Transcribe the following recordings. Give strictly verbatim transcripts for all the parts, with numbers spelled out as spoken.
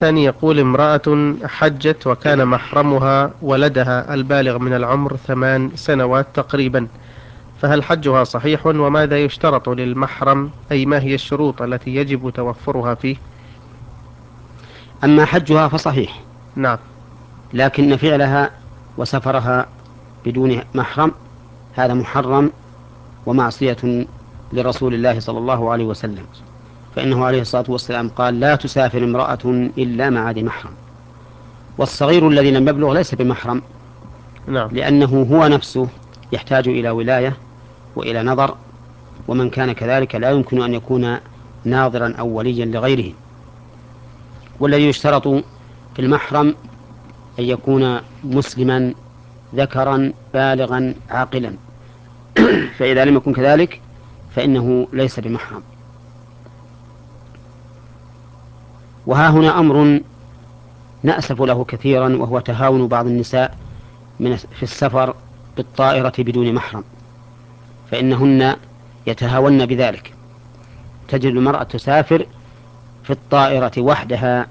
ثاني يقول: امرأة حجت وكان محرمها ولدها البالغ من العمر ثمان سنوات تقريبا، فهل حجها صحيح؟ وماذا يشترط للمحرم، أي ما هي الشروط التي يجب توفرها فيه؟ أما حجها فصحيح، نعم. لكن فعلها وسفرها بدون محرم هذا محرم ومعصية لرسول الله صلى الله عليه وسلم، فإنه عليه الصلاة والسلام قال: لا تسافر امرأة إلا مع ذي محرم. والصغير الذي لم يبلغ ليس بمحرم، نعم. لأنه هو نفسه يحتاج إلى ولاية وإلى نظر، ومن كان كذلك لا يمكن أن يكون ناظرا أو وليا لغيره. والذي يشترط في المحرم أن يكون مسلما ذكرا بالغا عاقلا، فإذا لم يكن كذلك فإنه ليس بمحرم. وها هنا أمر نأسف له كثيرا، وهو تهاون بعض النساء من في السفر بالطائرة بدون محرم، فإنهن يتهاون بذلك. تجد المرأة تسافر في الطائرة وحدها،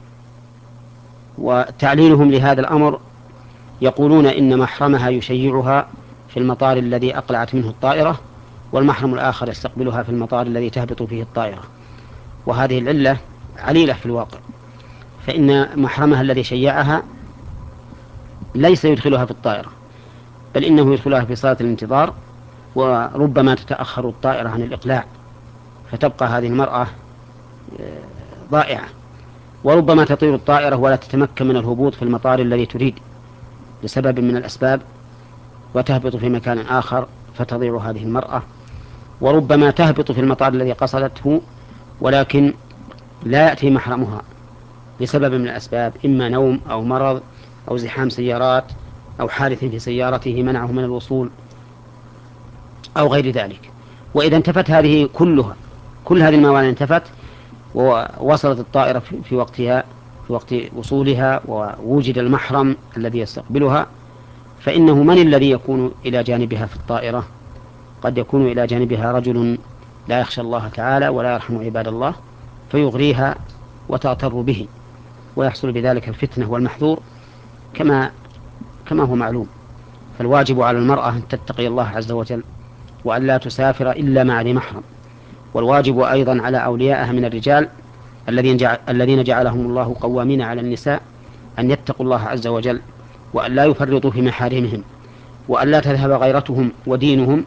وتعليلهم لهذا الأمر يقولون إن محرمها يشيعها في المطار الذي أقلعت منه الطائرة، والمحرم الآخر يستقبلها في المطار الذي تهبط فيه الطائرة. وهذه العلة عليلة في الواقع، فإن محرمها الذي شيعها ليس يدخلها في الطائرة، بل إنه يدخلها في صالة الانتظار، وربما تتأخر الطائرة عن الإقلاع، فتبقى هذه المرأة ضائعة. وربما تطير الطائرة ولا تتمكن من الهبوط في المطار الذي تريد لسبب من الأسباب، وتهبط في مكان آخر فتضيع هذه المرأة. وربما تهبط في المطار الذي قصدته ولكن لا يأتي محرمها لسبب من الأسباب، إما نوم أو مرض أو زحام سيارات أو حادث في سيارته منعه من الوصول أو غير ذلك. وإذا انتفت هذه كلها، كل هذه الموانع انتفت، ووصلت الطائرة في وقتها في وقت وصولها، ووجد المحرم الذي يستقبلها، فإنه من الذي يكون إلى جانبها في الطائرة؟ قد يكون إلى جانبها رجل لا يخشى الله تعالى ولا يرحم عباد الله، فيغريها وتغتر به، ويحصل بذلك الفتنة والمحذور كما كما هو معلوم. فالواجب على المرأة أن تتقي الله عز وجل، وأن لا تسافر إلا مع ذي محرم. والواجب أيضا على أوليائها من الرجال الذين جعل الذين جعلهم الله قوامين على النساء أن يتقوا الله عز وجل، وأن لا يفرطوا في محارمهم، وأن لا تذهب غيرتهم ودينهم،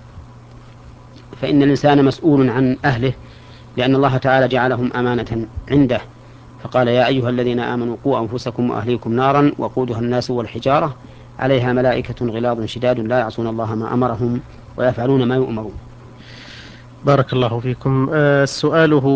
فإن الإنسان مسؤول عن أهله، لأن الله تعالى جعلهم أمانة عنده، فقال: يا أيها الذين آمنوا قوا أنفسكم وأهليكم نارا وقودها الناس والحجارة عليها ملائكة غلاظ شداد لا يعصون الله ما أمرهم ويفعلون ما يؤمرون. بارك الله فيكم. آه، سؤاله